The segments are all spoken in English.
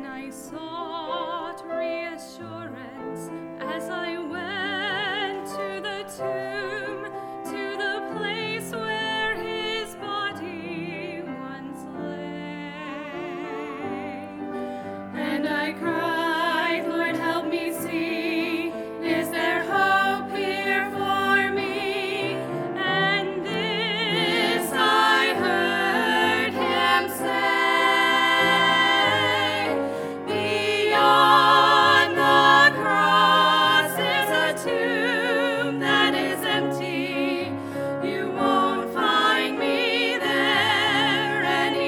Then I sought reassurance as I went to the tomb, to the place where his body once lay. And I cried, Lord, help me see, is there hope here for me? And this I heard him say, beyond the cross is a tomb that is empty. You won't find me there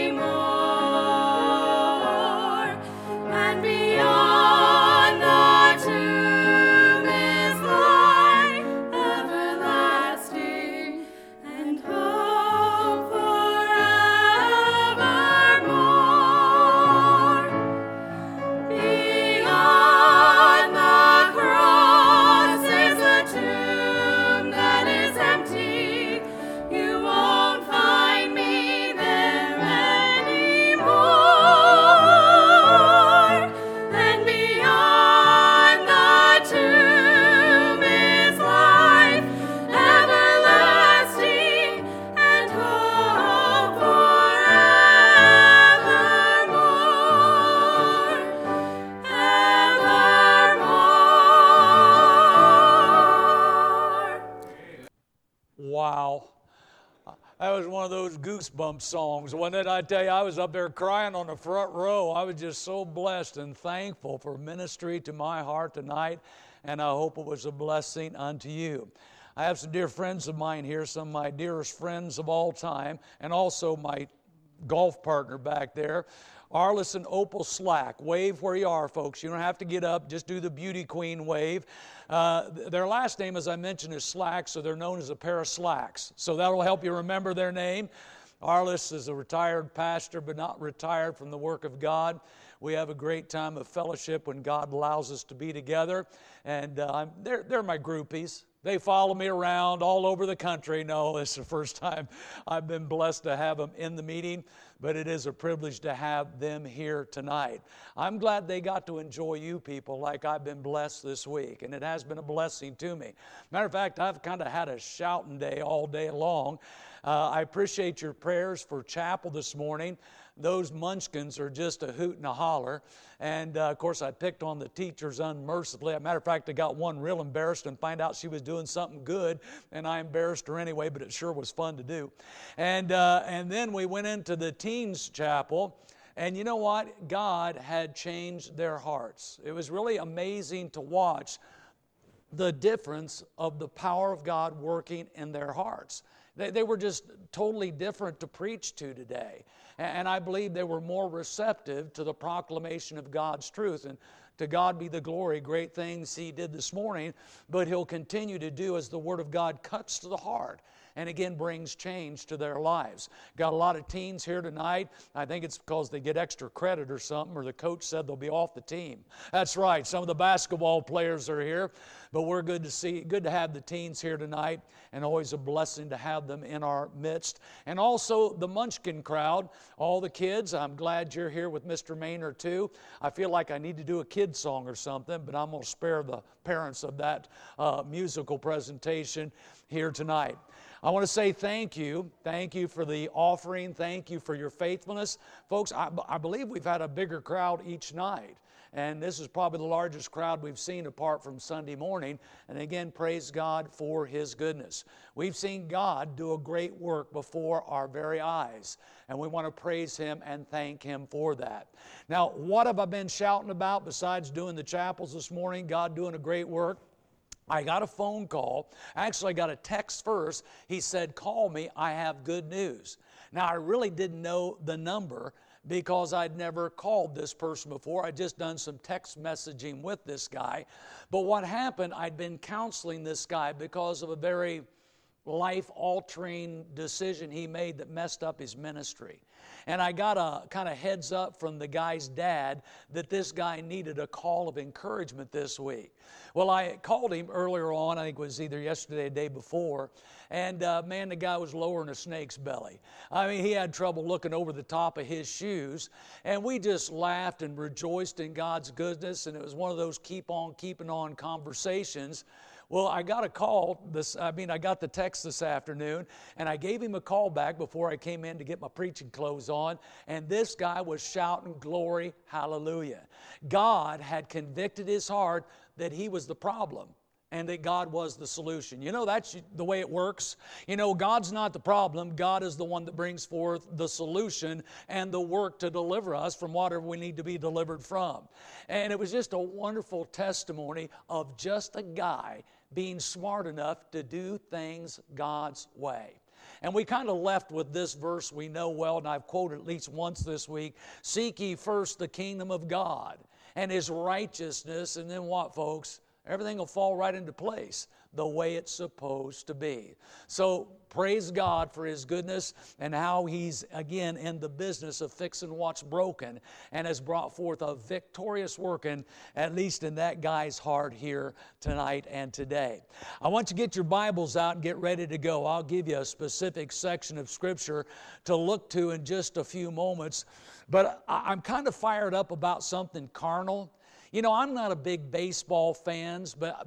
anymore. And beyond the tomb is life everlasting and hope forevermore. Beyond the cross is a tomb that is empty. You won't find me there anymore. And beyond the tomb is life everlasting and hope forevermore. Wow. That was one of those goosebump songs, wasn't it? I tell you, I was up there crying on the front row. I was just so blessed and thankful for ministry to my heart tonight, and I hope it was a blessing unto you. I have some dear friends of mine here, some of my dearest friends of all time, and also my golf partner back there, Arliss and Opal Slack. Wave where you are, folks. You don't have to get up. Just do the beauty queen wave. Their last name, as I mentioned, is Slack, so they're known as a pair of slacks. So that'll help you remember their name. Arliss is a retired pastor, but not retired from the work of God. We have a great time of fellowship when God allows us to be together. And they're my groupies. They follow me around all over the country. No, it's the first time I've been blessed to have them in the meeting, but it is a privilege to have them here tonight. I'm glad they got to enjoy you people like I've been blessed this week, and it has been a blessing to me. Matter of fact, I've kind of had a shouting day all day long. I appreciate your prayers for chapel this morning. Those munchkins are just a hoot and a holler. And, of course, I picked on the teachers unmercifully. As a matter of fact, I got one real embarrassed and find out she was doing something good, and I embarrassed her anyway, but it sure was fun to do. And then we went into the teens' chapel, and you know what? God had changed their hearts. It was really amazing to watch the difference of the power of God working in their hearts. They were just totally different to preach to today. And I believe they were more receptive to the proclamation of God's truth. And to God be the glory, great things He did this morning, but He'll continue to do as the Word of God cuts to the heart and again brings change to their lives. Got a lot of teens here tonight. I think it's because they get extra credit or something, or the coach said they'll be off the team. That's right, some of the basketball players are here, but we're good to have the teens here tonight, and always a blessing to have them in our midst. And also the Munchkin crowd, all the kids, I'm glad you're here with Mr. Maynard too. I feel like I need to do a kid song or something, but I'm going to spare the parents of that musical presentation here tonight. I want to say thank you. Thank you for the offering. Thank you for your faithfulness. Folks, I believe we've had a bigger crowd each night. And this is probably the largest crowd we've seen apart from Sunday morning. And again, praise God for His goodness. We've seen God do a great work before our very eyes. And we want to praise Him and thank Him for that. Now, what have I been shouting about besides doing the chapels this morning? God doing a great work. I got a phone call. Actually, I got a text first. He said, call me, I have good news. Now, I really didn't know the number because I'd never called this person before. I'd just done some text messaging with this guy. But what happened, I'd been counseling this guy because of a very life-altering decision he made that messed up his ministry. And I got a kind of heads up from the guy's dad that this guy needed a call of encouragement this week. Well, I called him earlier on, I think it was either yesterday or the day before, and man, the guy was lower than a snake's belly. I mean, he had trouble looking over the top of his shoes, and we just laughed and rejoiced in God's goodness, and it was one of those keep on keeping on conversations. Well, I got I got the text this afternoon, and I gave him a call back before I came in to get my preaching clothes on, and this guy was shouting, glory, hallelujah. God had convicted his heart that he was the problem and that God was the solution. You know, that's the way it works. You know, God's not the problem. God is the one that brings forth the solution and the work to deliver us from whatever we need to be delivered from. And it was just a wonderful testimony of just a guy being smart enough to do things God's way. And we kind of left with this verse we know well, and I've quoted at least once this week. Seek ye first the kingdom of God and His righteousness, and then what, folks? Everything will fall right into place the way it's supposed to be. So praise God for His goodness and how He's, again, in the business of fixing what's broken and has brought forth a victorious work, at least in that guy's heart here tonight and today. I want you to get your Bibles out and get ready to go. I'll give you a specific section of Scripture to look to in just a few moments. But I'm kind of fired up about something carnal. You know, I'm not a big baseball fan, but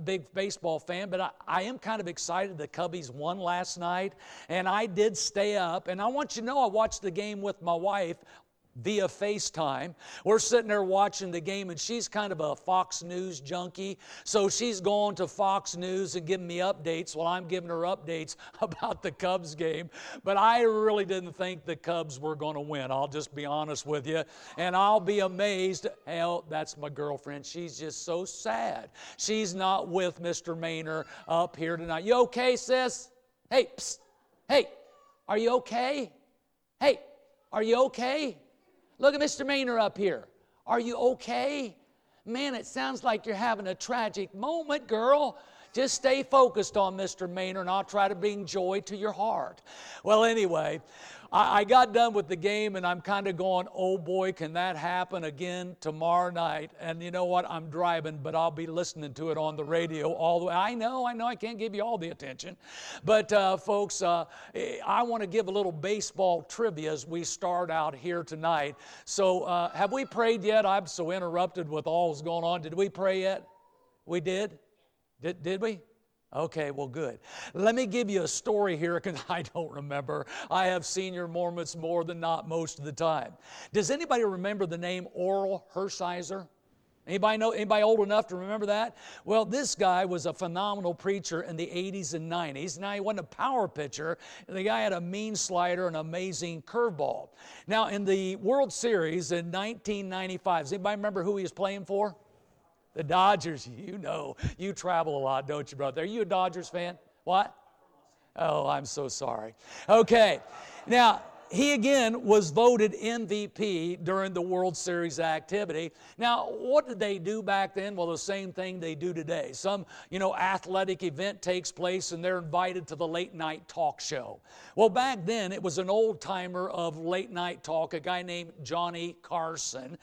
I am kind of excited the Cubbies won last night, and I did stay up. And I want you to know I watched the game with my wife via FaceTime. We're sitting there watching the game, and she's kind of a Fox News junkie, so she's going to Fox News and giving me updates while I'm giving her updates about the Cubs game. But I really didn't think the Cubs were going to win. I'll just be honest with you, and I'll be amazed. Hell, that's my girlfriend. She's just so sad she's not with Mr. Maynor up here tonight. You okay, sis? Hey, psst. Hey, are you okay? Hey, are you okay? Look at Mr. Maynor up here. Are you okay? Man, it sounds like you're having a tragic moment, girl. Just stay focused on Mr. Maynor, and I'll try to bring joy to your heart. Well, anyway, I got done with the game, and I'm kind of going, oh boy, can that happen again tomorrow night? And you know what? I'm driving, but I'll be listening to it on the radio all the way. I know, I can't give you all the attention. But folks, I want to give a little baseball trivia as we start out here tonight. So have we prayed yet? I'm so interrupted with all that's going on. Did we pray yet? We did? Did we? Okay, well, good. Let me give you a story here because I don't remember. I have senior moments more than not most of the time. Does anybody remember the name Oral Hershiser? Anybody old enough to remember that? Well, this guy was a phenomenal preacher in the 80s and 90s. Now, he wasn't a power pitcher. The guy had a mean slider and an amazing curveball. Now, in the World Series in 1995, does anybody remember who he was playing for? The Dodgers. You know, you travel a lot, don't you, brother? Are you a Dodgers fan? What? Oh, I'm so sorry. Okay. Now, he again was voted MVP during the World Series activity. Now, what did they do back then? Well, the same thing they do today. Some, athletic event takes place and they're invited to the late night talk show. Well, back then it was an old timer of late night talk, a guy named Johnny Carson.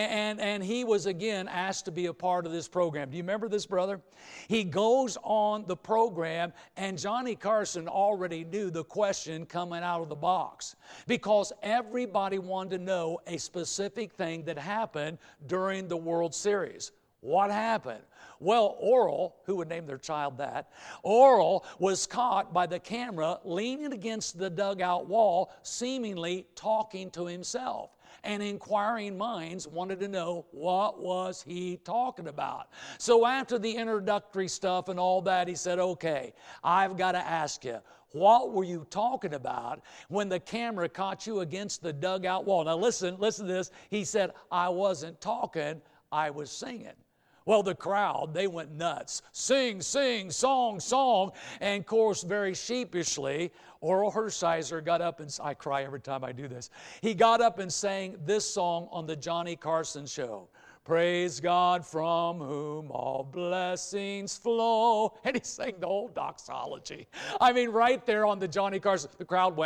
And he was again asked to be a part of this program. Do you remember this, brother? He goes on the program and Johnny Carson already knew the question coming out of the box, because everybody wanted to know a specific thing that happened during the World Series. What happened? Well, Oral, who would name their child that, Oral was caught by the camera leaning against the dugout wall, seemingly talking to himself. And inquiring minds wanted to know, what was he talking about? So after the introductory stuff and all that, he said, okay, I've got to ask you, what were you talking about when the camera caught you against the dugout wall? Now listen to this. He said, I wasn't talking, I was singing. Well, the crowd, they went nuts. Sing, sing, song, song. And of course, very sheepishly, Oral Hershiser got up and, I cry every time I do this. He got up and sang this song on the Johnny Carson show. Praise God from whom all blessings flow. And he sang the whole doxology. I mean, right there on the Johnny Carson, the crowd went,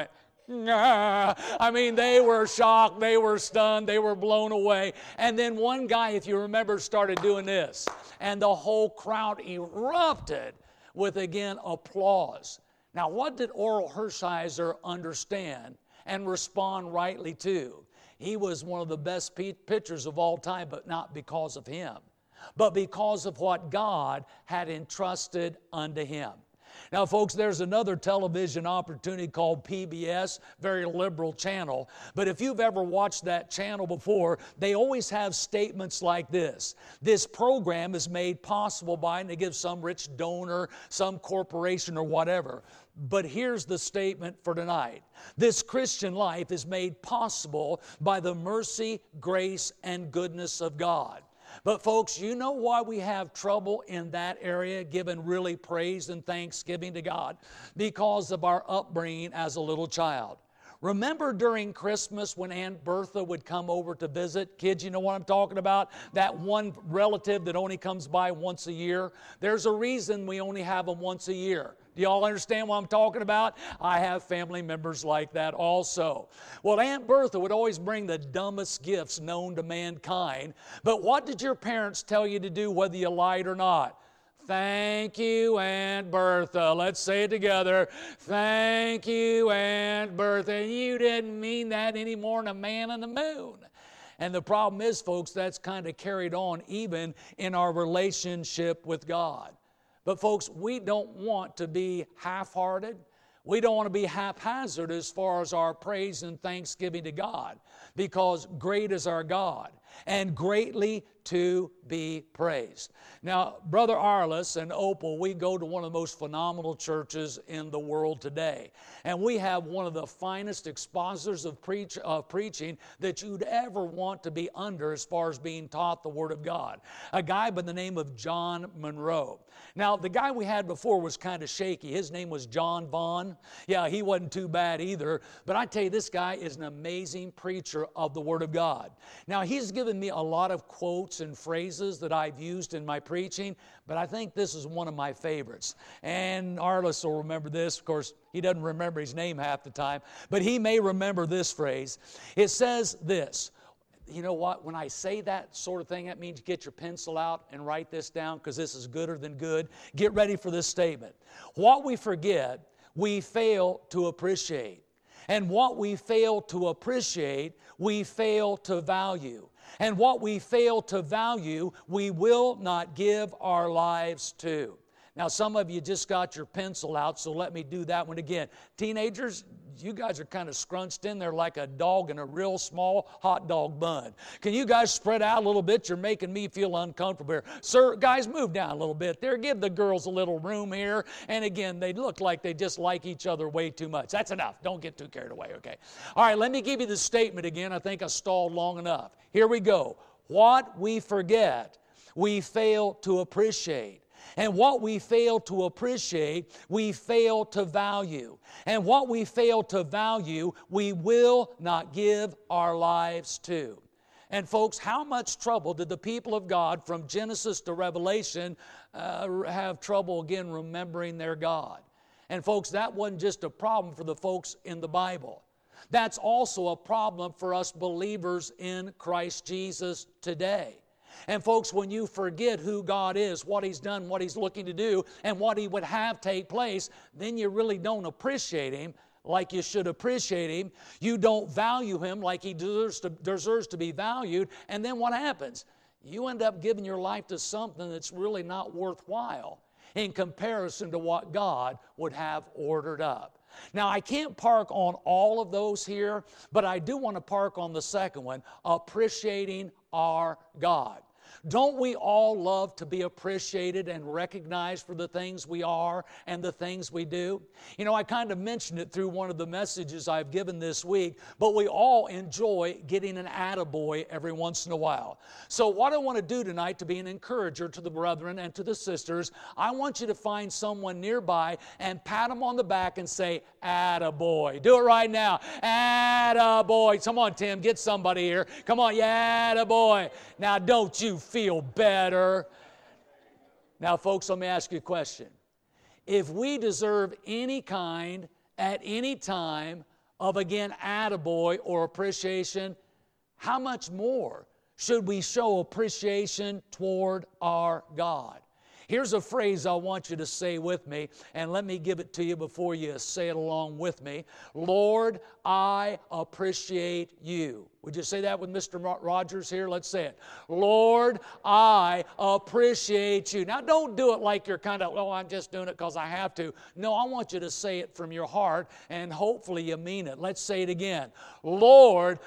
I mean, they were shocked, they were stunned, they were blown away. And then one guy, if you remember, started doing this. And the whole crowd erupted with, again, applause. Now, what did Orel Hershiser understand and respond rightly to? He was one of the best pitchers of all time, but not because of him, but because of what God had entrusted unto him. Now, folks, there's another television opportunity called PBS, very liberal channel. But if you've ever watched that channel before, they always have statements like this. This program is made possible by, and they give some rich donor, some corporation or whatever. But here's the statement for tonight. This Christian life is made possible by the mercy, grace, and goodness of God. But folks, you know why we have trouble in that area, giving really praise and thanksgiving to God? Because of our upbringing as a little child. Remember during Christmas when Aunt Bertha would come over to visit? Kids, you know what I'm talking about? That one relative that only comes by once a year. There's a reason we only have them once a year. Do y'all understand what I'm talking about? I have family members like that also. Well, Aunt Bertha would always bring the dumbest gifts known to mankind. But what did your parents tell you to do, whether you lied or not? Thank you, Aunt Bertha. Let's say it together. Thank you, Aunt Bertha. You didn't mean that any more than a man on the moon. And the problem is, folks, that's kind of carried on even in our relationship with God. But folks, we don't want to be half-hearted. We don't want to be haphazard as far as our praise and thanksgiving to God, because great is our God and greatly to be praised. Now, Brother Arliss and Opal, we go to one of the most phenomenal churches in the world today. And we have one of the finest expositors of preaching that you'd ever want to be under as far as being taught the Word of God. A guy by the name of John Monroe. Now, the guy we had before was kind of shaky. His name was John Vaughn. Yeah, he wasn't too bad either. But I tell you, this guy is an amazing preacher of the Word of God. Now, he's given me a lot of quotes and phrases that I've used in my preaching, but I think this is one of my favorites. And Arliss will remember this. Of course, he doesn't remember his name half the time, but he may remember this phrase. It says this. You know what? When I say that sort of thing, that means get your pencil out and write this down, because this is gooder than good. Get ready for this statement. What we forget, we fail to appreciate. And what we fail to appreciate, we fail to value. And what we fail to value, we will not give our lives to. Now, some of you just got your pencil out, so let me do that one again. Teenagers, you guys are kind of scrunched in there like a dog in a real small hot dog bun. Can you guys spread out a little bit? You're making me feel uncomfortable here. Sir, guys, move down a little bit there. Give the girls a little room here. And again, they look like they just like each other way too much. That's enough. Don't get too carried away, okay? All right, let me give you the statement again. I think I stalled long enough. Here we go. What we forget, we fail to appreciate. And what we fail to appreciate, we fail to value. And what we fail to value, we will not give our lives to. And folks, how much trouble did the people of God from Genesis to Revelation have trouble again remembering their God? And folks, that wasn't just a problem for the folks in the Bible. That's also a problem for us believers in Christ Jesus today. And folks, when you forget who God is, what He's done, what He's looking to do, and what He would have take place, then you really don't appreciate Him like you should appreciate Him. You don't value Him like He deserves to be valued. And then what happens? You end up giving your life to something that's really not worthwhile in comparison to what God would have ordered up. Now, I can't park on all of those here, but I do want to park on the second one, appreciating our God. Don't we all love to be appreciated and recognized for the things we are and the things we do? You know, I kind of mentioned it through one of the messages I've given this week, but we all enjoy getting an attaboy every once in a while. So what I want to do tonight to be an encourager to the brethren and to the sisters, I want you to find someone nearby and pat them on the back and say, attaboy. Do it right now. Attaboy. Come on, Tim, get somebody here. Come on, yeah, attaboy. Now, don't you feel better? Now, folks, let me ask you a question. If we deserve any kind, at any time, of, again, attaboy or appreciation, how much more should we show appreciation toward our God? Here's a phrase I want you to say with me, and let me give it to you before you say it along with me. Lord, I appreciate you. Would you say that with Mr. Rogers here? Let's say it. Lord, I appreciate you. Now, don't do it like you're kind of, well, I'm just doing it because I have to. No, I want you to say it from your heart, and hopefully you mean it. Let's say it again. Lord,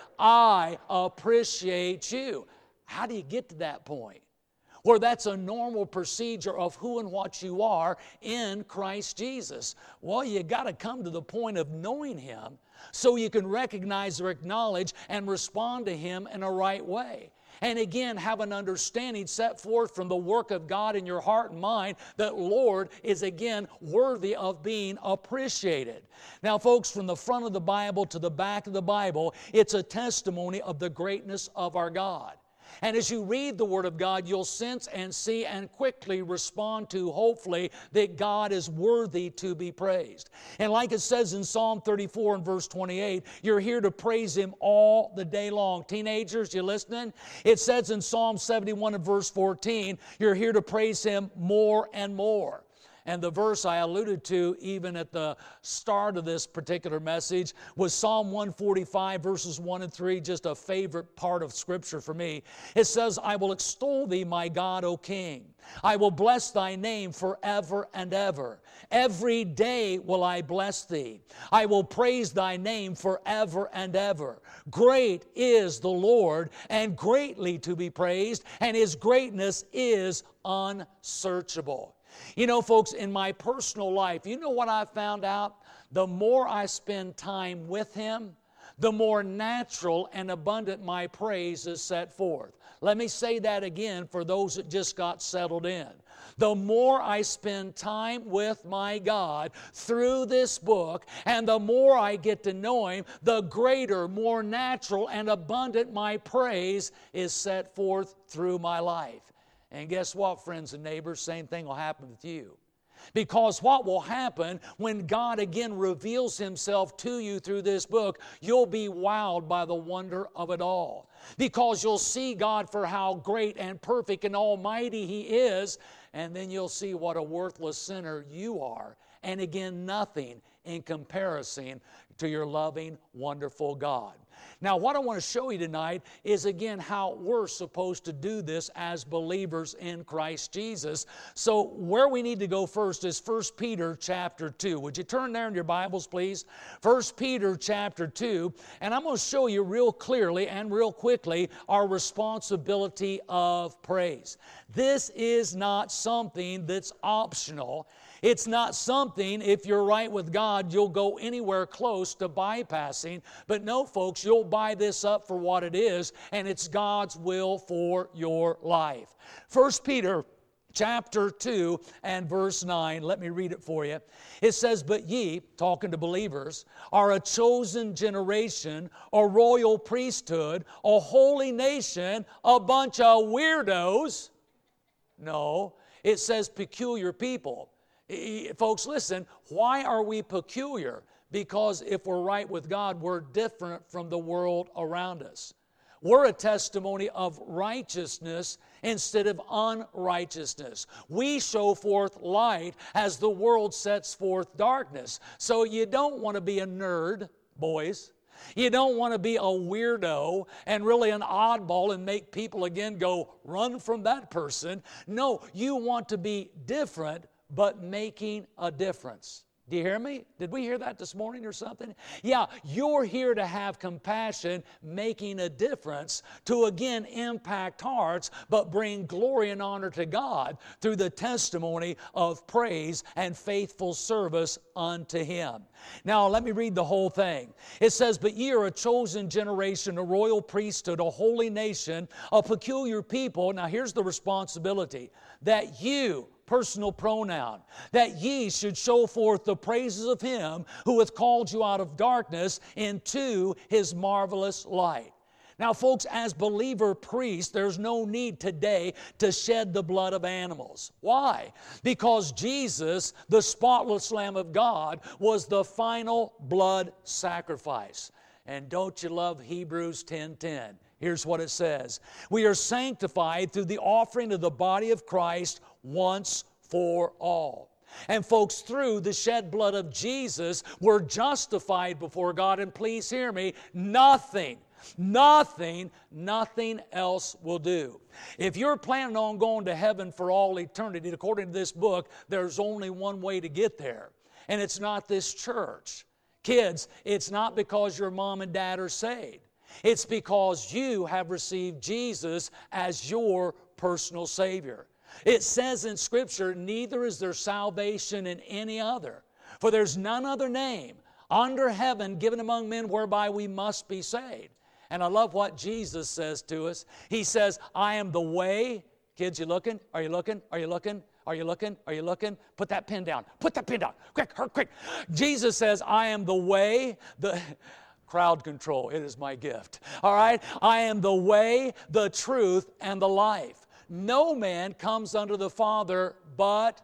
I appreciate you. How do you get to that point? Where that's a normal procedure of who and what you are in Christ Jesus. Well, you got to come to the point of knowing Him so you can recognize or acknowledge and respond to Him in a right way. And again, have an understanding set forth from the work of God in your heart and mind that Lord is again worthy of being appreciated. Now, folks, from the front of the Bible to the back of the Bible, it's a testimony of the greatness of our God. And as you read the Word of God, you'll sense and see and quickly respond to, hopefully, that God is worthy to be praised. And like it says in Psalm 34 and verse 28, you're here to praise Him all the day long. Teenagers, you listening? It says in Psalm 71 and verse 14, you're here to praise Him more and more. And the verse I alluded to even at the start of this particular message was Psalm 145 verses 1 and 3, just a favorite part of Scripture for me. It says, I will extol Thee, my God, O King. I will bless Thy name forever and ever. Every day will I bless Thee. I will praise Thy name forever and ever. Great is the Lord, and greatly to be praised, and His greatness is unsearchable. You know, folks, in my personal life, you know what I found out? The more I spend time with Him, the more natural and abundant my praise is set forth. Let me say that again for those that just got settled in. The more I spend time with my God through this book, and the more I get to know Him, the greater, more natural and abundant my praise is set forth through my life. And guess what, friends and neighbors? Same thing will happen with you. Because what will happen when God again reveals Himself to you through this book, you'll be wowed by the wonder of it all. Because you'll see God for how great and perfect and almighty He is, and then you'll see what a worthless sinner you are. And again, nothing in comparison to your loving, wonderful God. Now, what I want to show you tonight is, again, how we're supposed to do this as believers in Christ Jesus. So where we need to go first is 1 Peter chapter 2. Would you turn there in your Bibles, please? 1 Peter chapter 2. And I'm going to show you real clearly and real quickly our responsibility of praise. This is not something that's optional. It's not something, if you're right with God, you'll go anywhere close to bypassing. But no, folks, you'll buy this up for what it is, and it's God's will for your life. 1 Peter chapter 2 and verse 9, let me read it for you. It says, but ye, talking to believers, are a chosen generation, a royal priesthood, a holy nation, a bunch of weirdos. No, it says peculiar people. Folks, listen, why are we peculiar? Because if we're right with God, we're different from the world around us. We're a testimony of righteousness instead of unrighteousness. We show forth light as the world sets forth darkness. So you don't want to be a nerd, boys. You don't want to be a weirdo and really an oddball and make people again go, run from that person. No, you want to be different, but making a difference. Do you hear me? Did we hear that this morning or something? Yeah, you're here to have compassion, making a difference, to again impact hearts, but bring glory and honor to God through the testimony of praise and faithful service unto Him. Now, let me read the whole thing. It says, but ye are a chosen generation, a royal priesthood, a holy nation, a peculiar people. Now, here's the responsibility. That you, personal pronoun, that ye should show forth the praises of Him who hath called you out of darkness into His marvelous light. Now, folks, as believer priests, there's no need today to shed the blood of animals. Why? Because Jesus, the spotless Lamb of God, was the final blood sacrifice. And don't you love Hebrews 10:10? Here's what it says. We are sanctified through the offering of the body of Christ once for all. And folks, through the shed blood of Jesus, we're justified before God. And please hear me, nothing else will do. If you're planning on going to heaven for all eternity, according to this book, there's only one way to get there. And it's not this church. Kids, it's not because your mom and dad are saved. It's because you have received Jesus as your personal Savior. It says in Scripture, neither is there salvation in any other. For there's none other name under heaven given among men whereby we must be saved. And I love what Jesus says to us. He says, I am the way. Kids, you looking? Are you looking? Are you looking? Are you looking? Are you looking? Put that pen down. Put that pen down. Quick, quick. Jesus says, I am the way, the crowd control. It is my gift. All right? I am the way, the truth, and the life. No man comes unto the Father but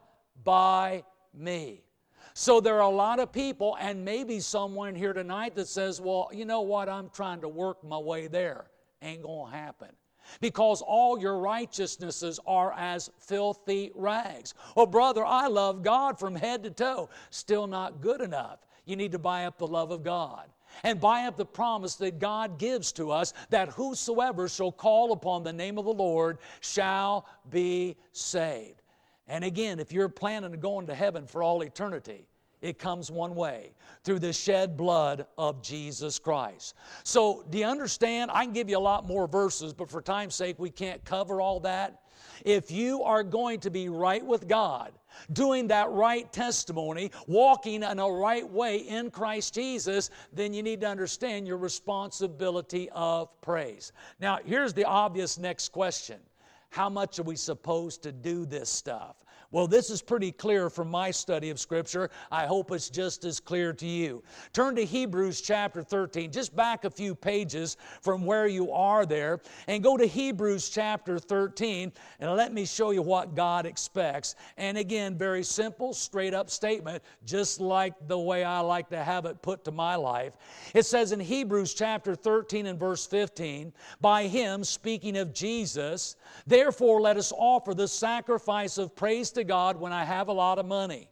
by me. So there are a lot of people, and maybe someone here tonight that says, well, you know what, I'm trying to work my way there. Ain't going to happen. Because all your righteousnesses are as filthy rags. Oh, brother, I love God from head to toe. Still not good enough. You need to buy up the love of God. And buy up the promise that God gives to us, that whosoever shall call upon the name of the Lord shall be saved. And again, if you're planning on going to heaven for all eternity, it comes one way, through the shed blood of Jesus Christ. So, do you understand? I can give you a lot more verses, but for time's sake, we can't cover all that. If you are going to be right with God, doing that right testimony, walking in a right way in Christ Jesus, then you need to understand your responsibility of praise. Now, here's the obvious next question. How much are we supposed to do this stuff? Well, this is pretty clear from my study of Scripture. I hope it's just as clear to you. Turn to Hebrews chapter 13. Just back a few pages from where you are there and go to Hebrews chapter 13 and let me show you what God expects. And again, very simple, straight up statement, just like the way I like to have it put to my life. It says in Hebrews chapter 13 and verse 15, by Him, speaking of Jesus, therefore let us offer the sacrifice of praise to God when I have a lot of money,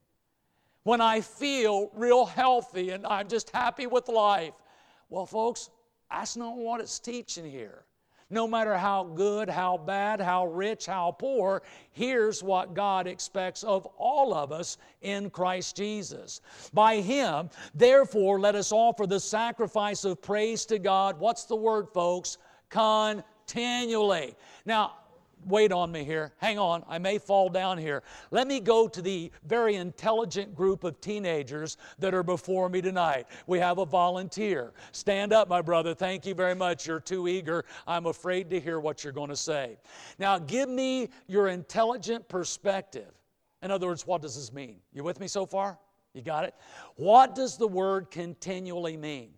when I feel real healthy and I'm just happy with life. Well, folks, that's not what it's teaching here. No matter how good, how bad, how rich, how poor, here's what God expects of all of us in Christ Jesus. By Him, therefore, let us offer the sacrifice of praise to God. What's the word, folks? Continually. Now, wait on me here. Hang on. I may fall down here. Let me go to the very intelligent group of teenagers that are before me tonight. We have a volunteer. Stand up, my brother. Thank you very much. You're too eager. I'm afraid to hear what you're going to say. Now, give me your intelligent perspective. In other words, what does this mean? You with me so far? You got it? What does the word continually mean?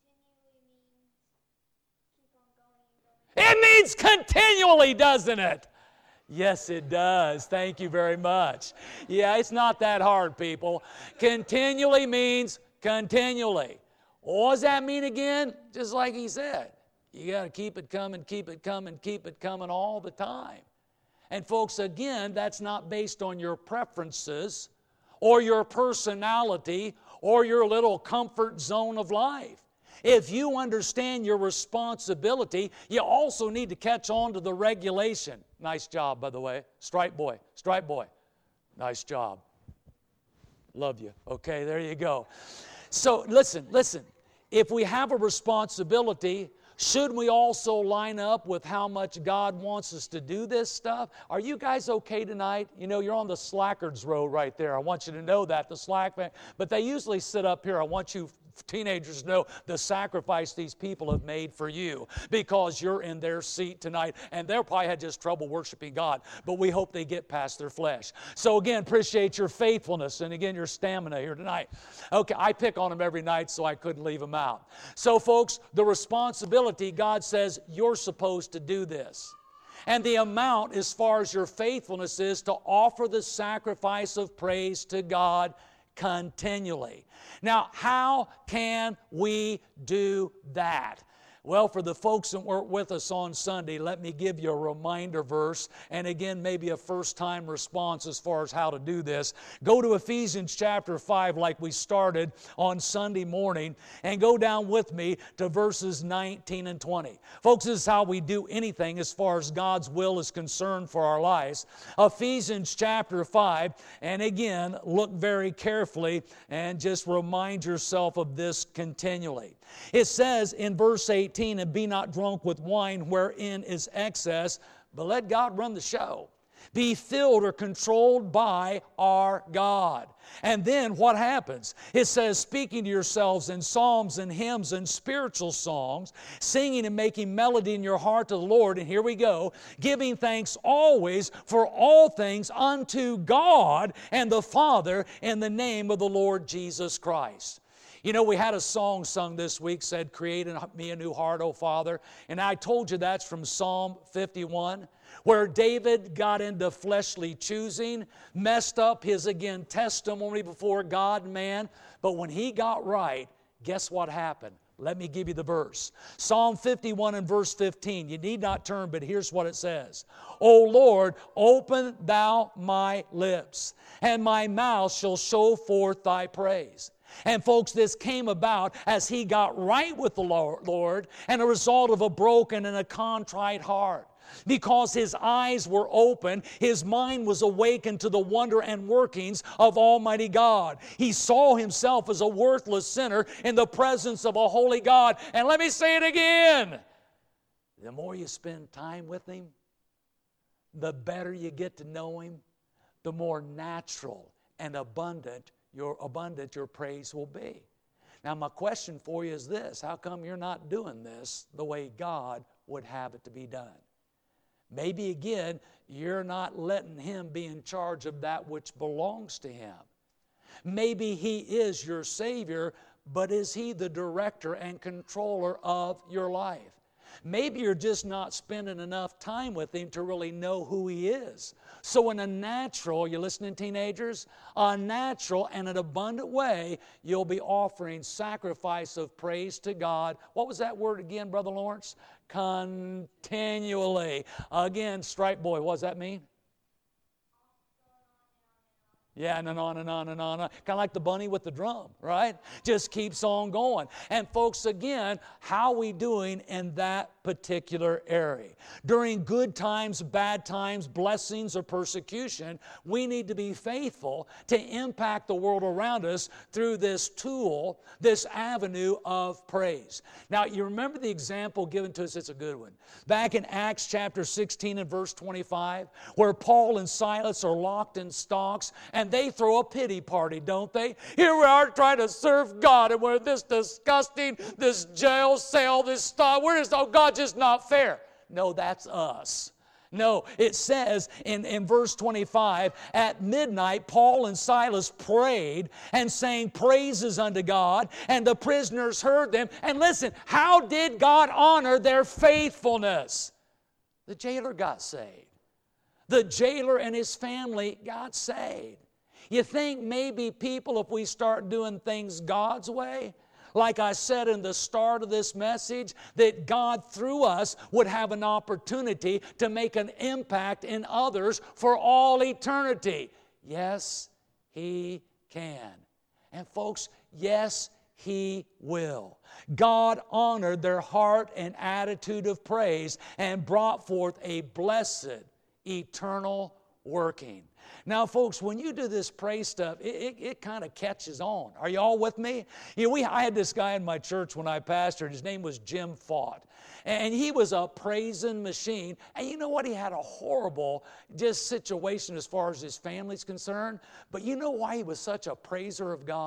It means continually, doesn't it? Yes, it does. Thank you very much. Yeah, it's not that hard, people. Continually means continually. What does that mean again? Just like he said. You got to keep it coming, keep it coming, keep it coming all the time. And folks, again, that's not based on your preferences or your personality or your little comfort zone of life. If you understand your responsibility, you also need to catch on to the regulation. Nice job, by the way. Stripe boy. Stripe boy. Nice job. Love you. Okay, there you go. So listen. If we have a responsibility, should we also line up with how much God wants us to do this stuff? Are you guys okay tonight? You know, you're on the slackers row right there. I want you to know that, the slack man. But they usually sit up here. I want you teenagers know the sacrifice these people have made for you, because you're in their seat tonight, and they'll probably had just trouble worshiping God, but we hope they get past their flesh. So again, appreciate your faithfulness and again your stamina here tonight. Okay, I pick on them every night, so I couldn't leave them out. So folks, the responsibility, God says you're supposed to do this. And the amount, as far as your faithfulness is, to offer the sacrifice of praise to God continually. Now, how can we do that? Well, for the folks that weren't with us on Sunday, let me give you a reminder verse, and again, maybe a first-time response as far as how to do this. Go to Ephesians chapter 5 like we started on Sunday morning, and go down with me to verses 19 and 20. Folks, this is how we do anything as far as God's will is concerned for our lives. Ephesians chapter 5, and again, look very carefully and just remind yourself of this continually. It says in verse 18, and be not drunk with wine wherein is excess, but let God run the show. Be filled or controlled by our God. And then what happens? It says, speaking to yourselves in psalms and hymns and spiritual songs, singing and making melody in your heart to the Lord. And here we go, giving thanks always for all things unto God and the Father in the name of the Lord Jesus Christ. You know, we had a song sung this week, said, create in me a new heart, O Father. And I told you that's from Psalm 51, where David got into fleshly choosing, messed up his, again, testimony before God and man. But when he got right, guess what happened? Let me give you the verse. Psalm 51 and verse 15. You need not turn, but here's what it says. O Lord, open thou my lips, and my mouth shall show forth thy praise. And folks, this came about as he got right with the Lord and a result of a broken and a contrite heart. Because his eyes were open, his mind was awakened to the wonder and workings of Almighty God. He saw himself as a worthless sinner in the presence of a holy God. And let me say it again. The more you spend time with him, the better you get to know him, the more natural and abundant your praise will be. Now, my question for you is this. How come you're not doing this the way God would have it to be done? Maybe, again, you're not letting him be in charge of that which belongs to him. Maybe he is your Savior, but is he the director and controller of your life? Maybe you're just not spending enough time with him to really know who he is. So in a natural, you listening, teenagers? A natural and an abundant way, you'll be offering sacrifice of praise to God. What was that word again, Brother Lawrence? Continually. Again, Stripe Boy, what does that mean? Yeah, and on and on and on. Kind of like the bunny with the drum, right? Just keeps on going. And folks, again, how are we doing in that particular area? During good times, bad times, blessings, or persecution, we need to be faithful to impact the world around us through this tool, this avenue of praise. Now, you remember the example given to us? It's a good one. Back in Acts chapter 16 and verse 25, where Paul and Silas are locked in stocks, and they throw a pity party, don't they? Here we are trying to serve God, and we're this disgusting, this jail cell, this stuff. Oh, God's just not fair. No, that's us. No, it says in verse 25, at midnight, Paul and Silas prayed and sang praises unto God, and the prisoners heard them. And listen, how did God honor their faithfulness? The jailer got saved. The jailer and his family got saved. You think maybe people, if we start doing things God's way, like I said in the start of this message, that God through us would have an opportunity to make an impact in others for all eternity? Yes, He can. And folks, yes, He will. God honored their heart and attitude of praise and brought forth a blessed, eternal working. Now, folks, when you do this praise stuff, it kind of catches on. Are you all with me? You know, I had this guy in my church when I pastored. His name was Jim Fott. And he was a praising machine. And you know what? He had a horrible just situation as far as his family's concerned. But you know why he was such a praiser of God?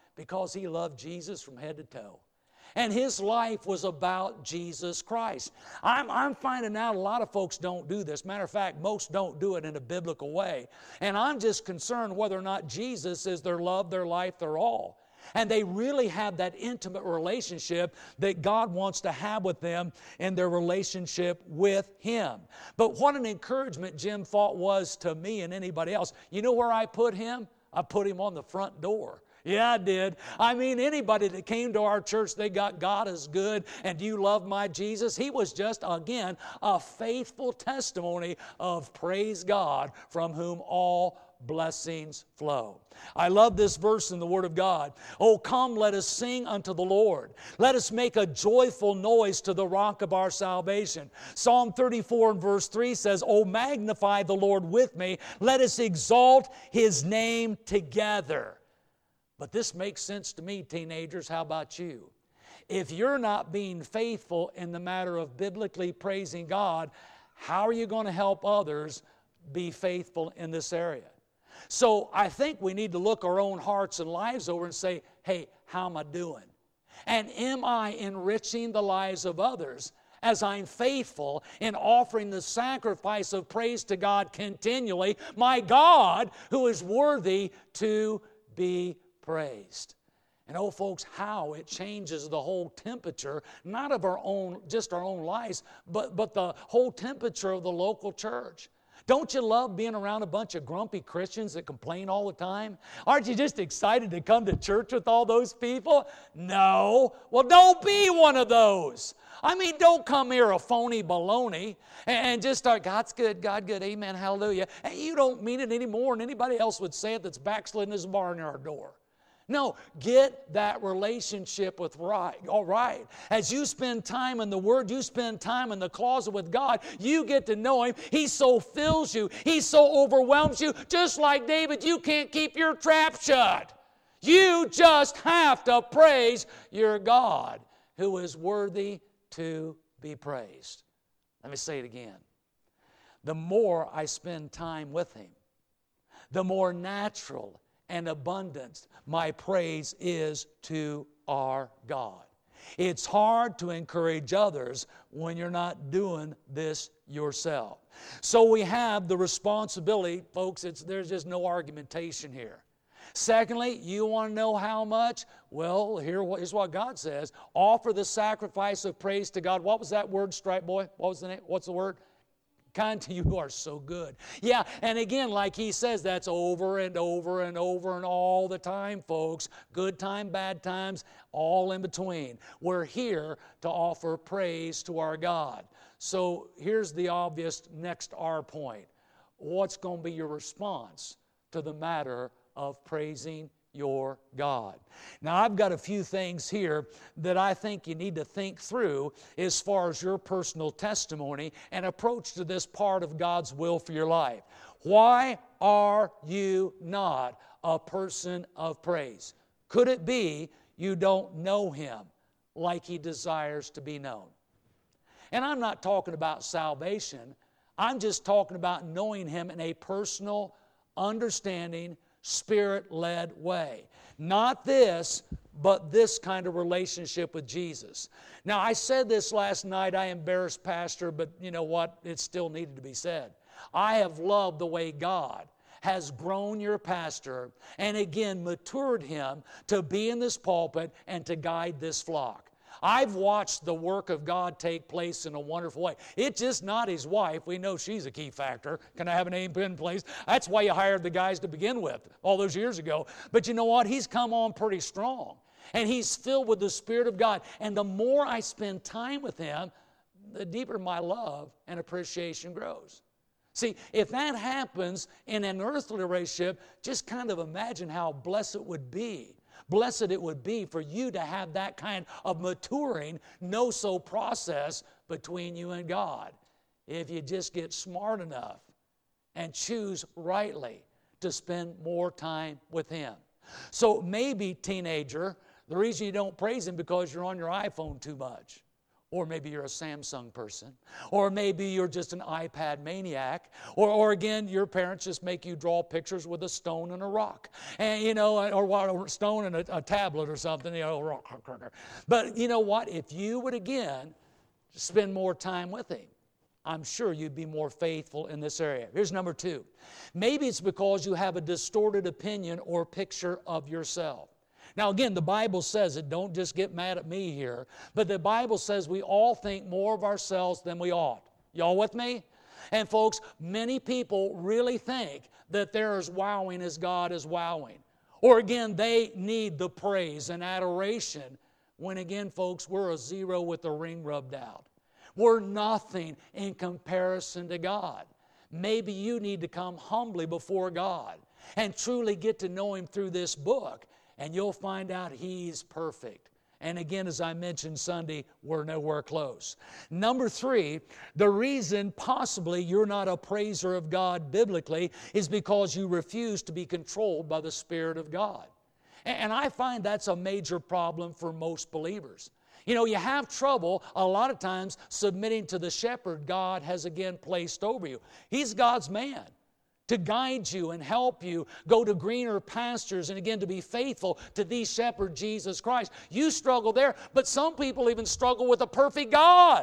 Because he loved Jesus from head to toe. And his life was about Jesus Christ. I'm finding out a lot of folks don't do this. Matter of fact, most don't do it in a biblical way. And I'm just concerned whether or not Jesus is their love, their life, their all. And they really have that intimate relationship that God wants to have with them in their relationship with Him. But what an encouragement Jim thought was to me and anybody else. You know where I put him? I put him on the front door. Yeah, I did. I mean, anybody that came to our church, they got God is good and do you love my Jesus? He was just, again, a faithful testimony of praise God from whom all blessings flow. I love this verse in the Word of God. Oh, come, let us sing unto the Lord. Let us make a joyful noise to the rock of our salvation. Psalm 34 and verse 3 says, Oh, magnify the Lord with me. Let us exalt His name together. But this makes sense to me, teenagers. How about you? If you're not being faithful in the matter of biblically praising God, how are you going to help others be faithful in this area? So I think we need to look our own hearts and lives over and say, hey, how am I doing? And am I enriching the lives of others as I'm faithful in offering the sacrifice of praise to God continually, my God, who is worthy to be praised? And oh folks, how it changes the whole temperature, not of our own, just our own lives, but the whole temperature of the local church. Don't you love being around a bunch of grumpy Christians that complain all the time? Aren't you just excited to come to church with all those people? No. Well, don't be one of those. I mean, don't come here a phony baloney and just start, God's good, God good, amen, hallelujah. And you don't mean it any more than anybody else would say it that's backsliding his barnyard door. No, get that relationship with all right. As you spend time in the Word, you spend time in the closet with God, you get to know Him. He so fills you. He so overwhelms you. Just like David, you can't keep your trap shut. You just have to praise your God, who is worthy to be praised. Let me say it again. The more I spend time with Him, the more natural and abundance my praise is to our God. It's hard to encourage others when you're not doing this yourself. So we have the responsibility, folks, there's just no argumentation here. Secondly, you want to know how much? Well, here's what God says. Offer the sacrifice of praise to God. What was that word, Stripe Boy? What was the name? What's the word? Kind to you are so good. Yeah, and again, like he says, that's over and over and over and all the time, folks. Good time, bad times, all in between. We're here to offer praise to our God. So here's the obvious next R point. What's going to be your response to the matter of praising your God? Now, I've got a few things here that I think you need to think through as far as your personal testimony and approach to this part of God's will for your life. Why are you not a person of praise? Could it be you don't know Him like He desires to be known? And I'm not talking about salvation. I'm just talking about knowing Him in a personal, understanding, Spirit-led way. Not this, but this kind of relationship with Jesus. Now, I said this last night. I embarrassed Pastor, but you know what? It still needed to be said. I have loved the way God has grown your pastor and again matured him to be in this pulpit and to guide this flock. I've watched the work of God take place in a wonderful way. It's just not his wife. We know she's a key factor. Can I have an amen, please? That's why you hired the guys to begin with all those years ago. But you know what? He's come on pretty strong. And he's filled with the Spirit of God. And the more I spend time with him, the deeper my love and appreciation grows. See, if that happens in an earthly relationship, just kind of imagine how blessed it would be. Blessed it would be for you to have that kind of maturing, no-so process between you and God. If you just get smart enough and choose rightly to spend more time with Him. So maybe, teenager, the reason you don't praise Him because you're on your iPhone too much. Or maybe you're a Samsung person. Or maybe you're just an iPad maniac. Or again, your parents just make you draw pictures with a stone and a rock. And, or a stone and a tablet or something, rock. But you know what? If you would again spend more time with Him, I'm sure you'd be more faithful in this area. Here's number 2. Maybe it's because you have a distorted opinion or picture of yourself. Now again, the Bible says it. Don't just get mad at me here. But the Bible says we all think more of ourselves than we ought. Y'all with me? And folks, many people really think that they're as wowing as God is wowing. Or again, they need the praise and adoration. When again, folks, we're a zero with the ring rubbed out. We're nothing in comparison to God. Maybe you need to come humbly before God and truly get to know Him through this book. And you'll find out He's perfect. And again, as I mentioned Sunday, we're nowhere close. Number 3, the reason possibly you're not a praiser of God biblically is because you refuse to be controlled by the Spirit of God. And I find that's a major problem for most believers. You have trouble a lot of times submitting to the shepherd God has again placed over you. He's God's man to guide you and help you go to greener pastures and again to be faithful to the shepherd Jesus Christ. You struggle there, but some people even struggle with a perfect God.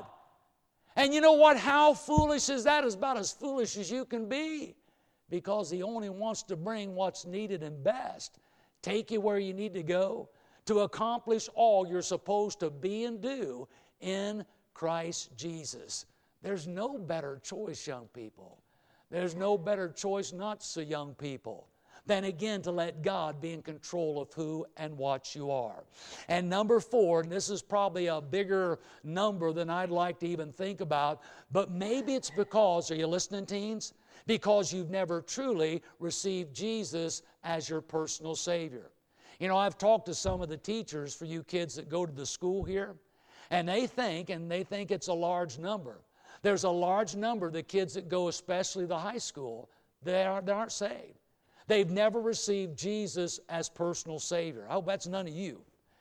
And you know what? How foolish is that? It's about as foolish as you can be, because He only wants to bring what's needed and best, take you where you need to go to accomplish all you're supposed to be and do in Christ Jesus. There's no better choice, young people. There's no better choice, not so young people, than again to let God be in control of who and what you are. And number 4, and this is probably a bigger number than I'd like to even think about, but maybe it's because, are you listening, teens? Because you've never truly received Jesus as your personal Savior. I've talked to some of the teachers for you kids that go to the school here, and they think it's a large number. There's a large number of the kids that go, especially the high school, they aren't saved. They've never received Jesus as personal Savior. I hope that's none of you.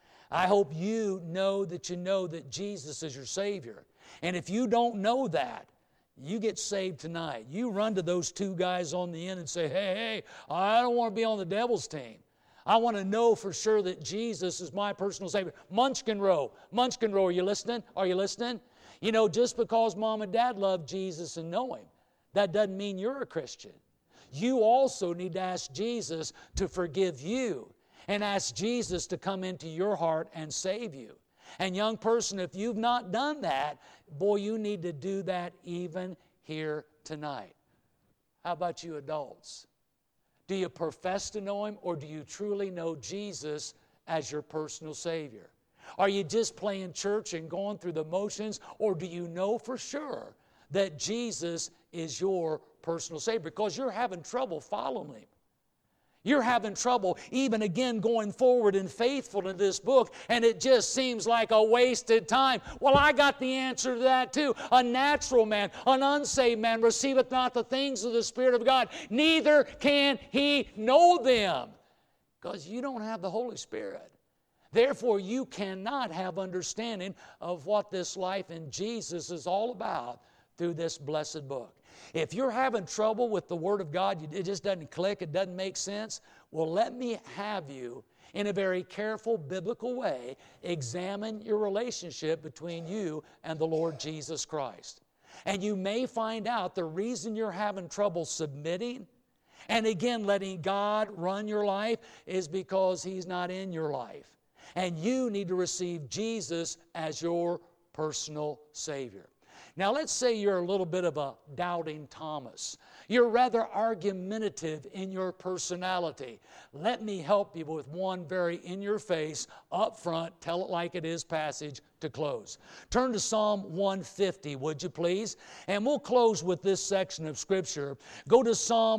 I hope you know that Jesus is your Savior. And if you don't know that, you get saved tonight. You run to those 2 guys on the end and say, hey, I don't want to be on the devil's team. I want to know for sure that Jesus is my personal Savior. Munchkin Row, are you listening? Are you listening? Just because mom and dad love Jesus and know Him, that doesn't mean you're a Christian. You also need to ask Jesus to forgive you and ask Jesus to come into your heart and save you. And young person, if you've not done that, boy, you need to do that even here tonight. How about you adults? Do you profess to know Him, or do you truly know Jesus as your personal Savior? Are you just playing church and going through the motions, or do you know for sure that Jesus is your personal Savior? Because you're having trouble following Him. You're having trouble even again going forward in faithful to this book, and it just seems like a wasted time. Well, I got the answer to that too. A natural man, an unsaved man, receiveth not the things of the Spirit of God, neither can he know them. Because you don't have the Holy Spirit. Therefore, you cannot have understanding of what this life in Jesus is all about through this blessed book. If you're having trouble with the Word of God, it just doesn't click, it doesn't make sense, well, let me have you, in a very careful biblical way, examine your relationship between you and the Lord Jesus Christ. And you may find out the reason you're having trouble submitting and again letting God run your life is because He's not in your life. And you need to receive Jesus as your personal Savior. Now, let's say you're a little bit of a doubting Thomas. You're rather argumentative in your personality. Let me help you with one very in-your-face, up front, tell it like it is passage to close. Turn to Psalm 150, would you please? And we'll close with this section of Scripture. Go to Psalm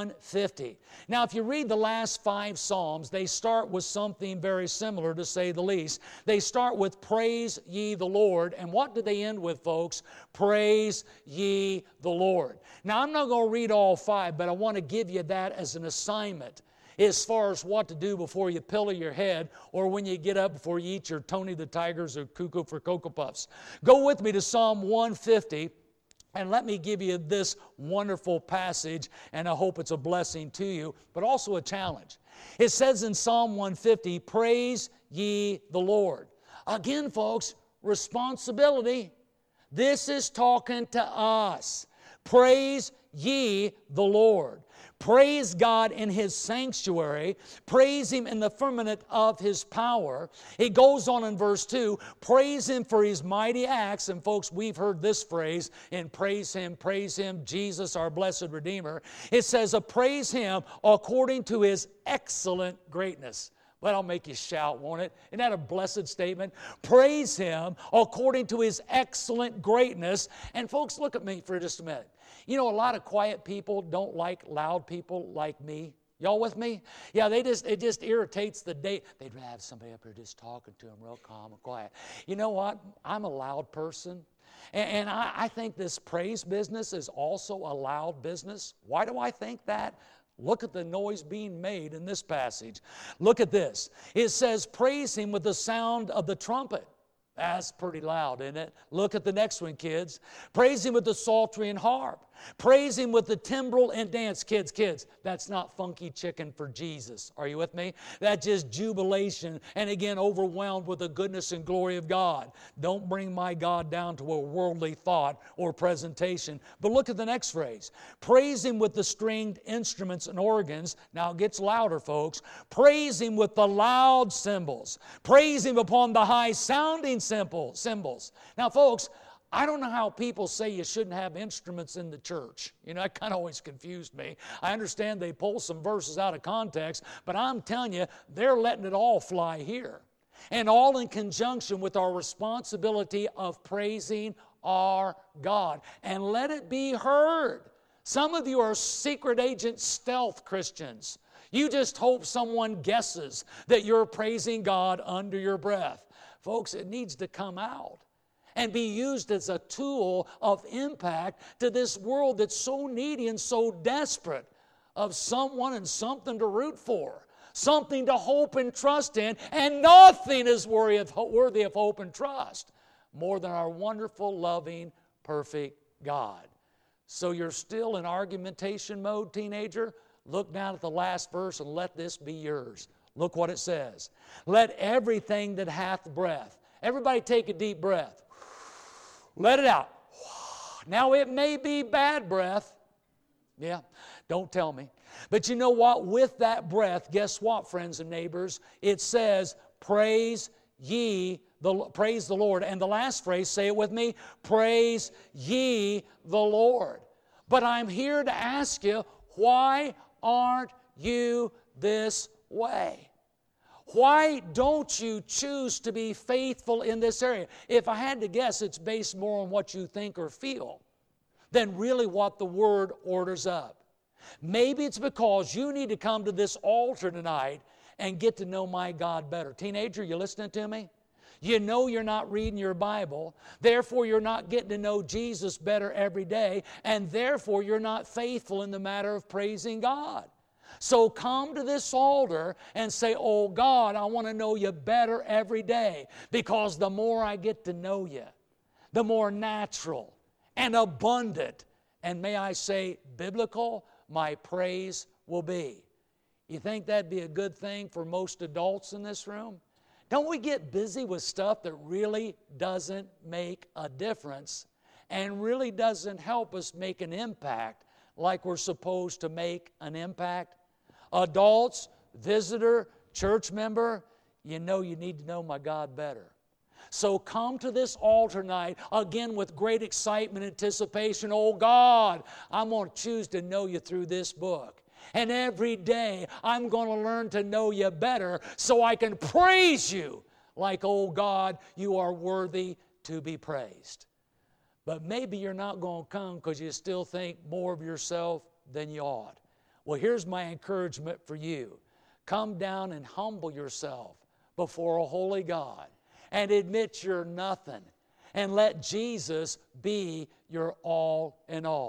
150. Now, if you read the last 5 Psalms, they start with something very similar, to say the least. They start with, praise ye the Lord. And what do they end with, folks? Praise ye the Lord. Now, I'm not going to read all 5, but I want to give you that as an assignment. as far as what to do before you pillow your head or when you get up before you eat your Tony the Tigers or Cuckoo for Cocoa Puffs. Go with me to Psalm 150. And let me give you this wonderful passage, and I hope it's a blessing to you, but also a challenge. It says in Psalm 150, praise ye the Lord. Again, folks, responsibility. This is talking to us. Praise ye the Lord. Praise God in His sanctuary. Praise Him in the firmament of His power. It goes on in verse 2, praise Him for His mighty acts. And folks, we've heard this phrase in praise Him, Jesus, our blessed Redeemer. It says, praise Him according to His excellent greatness. Well, I'll make you shout, won't it? Isn't that a blessed statement? Praise Him according to His excellent greatness. And folks, look at me for just a minute. You know, a lot of quiet people don't like loud people like me. Y'all with me? Yeah, it just irritates the day. They'd rather have somebody up here just talking to them real calm and quiet. You know what? I'm a loud person. And I think this praise business is also a loud business. Why do I think that? Look at the noise being made in this passage. Look at this. It says, praise Him with the sound of the trumpet. That's pretty loud, isn't it? Look at the next one, kids. Praise Him with the psaltery and harp. Praise Him with the timbrel and dance. Kids, that's not funky chicken for Jesus. Are you with me? That's just jubilation and again overwhelmed with the goodness and glory of God. Don't bring my God down to a worldly thought or presentation. But look at the next phrase. Praise Him with the stringed instruments and organs. Now it gets louder, folks. Praise Him with the loud cymbals. Praise Him upon the high sounding cymbals. Now, folks, I don't know how people say you shouldn't have instruments in the church. You know, that kind of always confused me. I understand they pull some verses out of context, but I'm telling you, they're letting it all fly here. And all in conjunction with our responsibility of praising our God. And let it be heard. Some of you are secret agent stealth Christians. You just hope someone guesses that you're praising God under your breath. Folks, it needs to come out and be used as a tool of impact to this world that's so needy and so desperate of someone and something to root for, something to hope and trust in, and nothing is worthy of hope and trust more than our wonderful, loving, perfect God. So you're still in argumentation mode, teenager? Look down at the last verse and let this be yours. Look what it says. Let everything that hath breath. Everybody take a deep breath. Let it out. Now it may be bad breath. Yeah, don't tell me. But you know what? With that breath, guess what, friends and neighbors? It says, praise the Lord. And the last phrase, say it with me, praise ye the Lord. But I'm here to ask you, why aren't you this way? Why don't you choose to be faithful in this area? If I had to guess, it's based more on what you think or feel than really what the Word orders up. Maybe it's because you need to come to this altar tonight and get to know my God better. Teenager, you listening to me? You know you're not reading your Bible, therefore you're not getting to know Jesus better every day, and therefore you're not faithful in the matter of praising God. So come to this altar and say, oh God, I want to know you better every day, because the more I get to know you, the more natural and abundant, and may I say biblical, my praise will be. You think that'd be a good thing for most adults in this room? Don't we get busy with stuff that really doesn't make a difference and really doesn't help us make an impact like we're supposed to make an impact? Adults, visitor, church member, you know you need to know my God better. So come to this altar tonight, again with great excitement, anticipation. Oh God, I'm going to choose to know you through this book. And every day I'm going to learn to know you better so I can praise you like, oh God, you are worthy to be praised. But maybe you're not going to come because you still think more of yourself than you ought. Well, here's my encouragement for you. Come down and humble yourself before a holy God and admit you're nothing, and let Jesus be your all in all.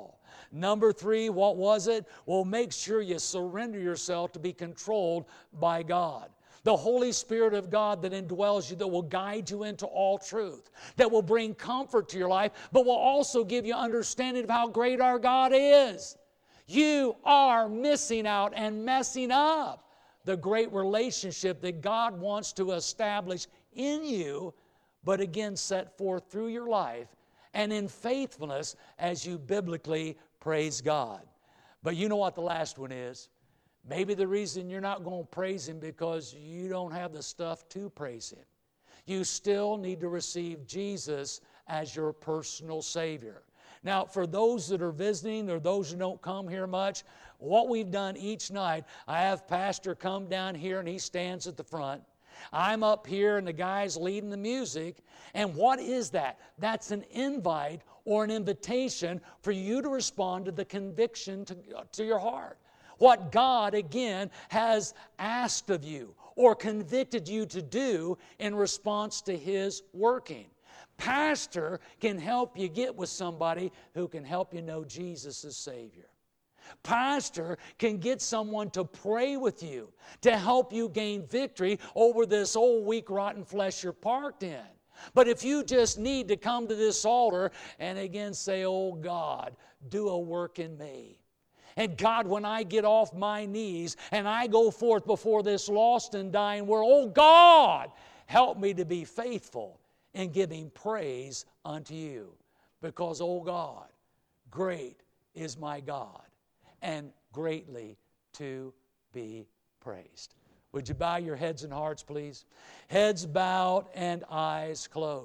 Number 3, what was it? Well, make sure you surrender yourself to be controlled by God. The Holy Spirit of God that indwells you, that will guide you into all truth, that will bring comfort to your life, but will also give you understanding of how great our God is. You are missing out and messing up the great relationship that God wants to establish in you, but again set forth through your life and in faithfulness as you biblically praise God. But you know what the last one is? Maybe the reason you're not going to praise Him because you don't have the stuff to praise Him. You still need to receive Jesus as your personal Savior. Now, for those that are visiting or those who don't come here much, what we've done each night, I have Pastor come down here and he stands at the front. I'm up here and the guy's leading the music. And what is that? That's an invite or an invitation for you to respond to the conviction to your heart. What God, again, has asked of you or convicted you to do in response to His working. Pastor can help you get with somebody who can help you know Jesus as Savior. Pastor can get someone to pray with you to help you gain victory over this old weak rotten flesh you're parked in. But if you just need to come to this altar and again say, oh God, do a work in me. And God, when I get off my knees and I go forth before this lost and dying world, oh God, help me to be faithful in giving praise unto you. Because, oh God, great is my God and greatly to be praised. Would you bow your heads and hearts, please? Heads bowed and eyes closed.